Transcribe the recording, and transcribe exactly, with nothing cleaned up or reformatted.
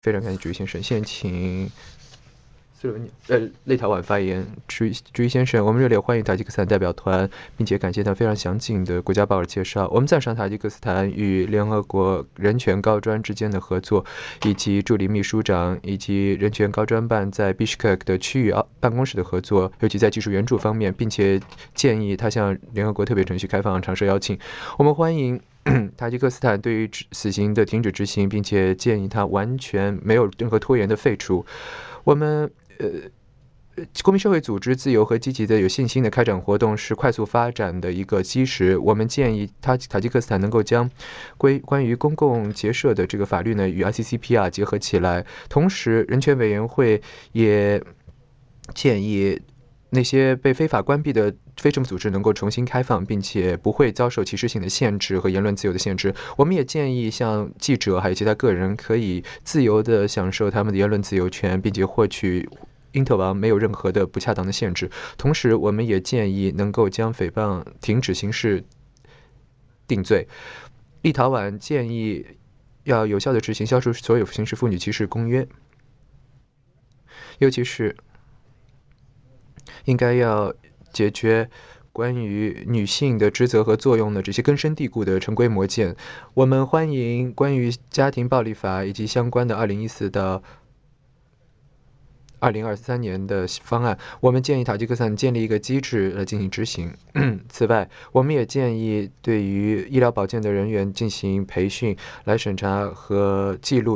非常感谢朱一先生，现在请斯洛文尼呃立陶宛发言。朱一朱一先生，我们热烈欢迎塔吉克斯坦代表团，并且感谢他非常详尽的国家报的介绍。我们赞赏塔吉克斯坦与联合国人权高专之间的合作，以及助理秘书长以及人权高专办在 Bishkek 的区域办公室的合作，尤其在技术援助方面，并且建议他向联合国特别程序开放尝试邀请。我们欢迎塔吉克斯坦对于死刑的停止执行，并且建议他完全没有任何拖延的废除。我们呃。公民社会组织自由和积极的有信心的开展活动是快速发展的一个基石。我们建议塔塔吉克斯坦能够将归关于公共结社的这个法律呢与 I C C P R 结合起来。同时，人权委员会也建议那些被非法关闭的非政府组织能够重新开放，并且不会遭受歧视性的限制和言论自由的限制。我们也建议像记者还有其他个人可以自由地享受他们的言论自由权，并且获取因特网没有任何的不恰当的限制。同时，我们也建议能够将诽谤停止刑事定罪。立陶宛建议要有效地执行消除所有刑事妇女歧视公约，尤其是应该要解决关于女性的职责和作用的这些根深蒂固的陈规模件。我们欢迎关于家庭暴力法以及相关的二零一四到二零二三年的方案。我们建议塔吉克斯坦建立一个机制来进行执行。此外，我们也建议对于医疗保健的人员进行培训，来审查和记录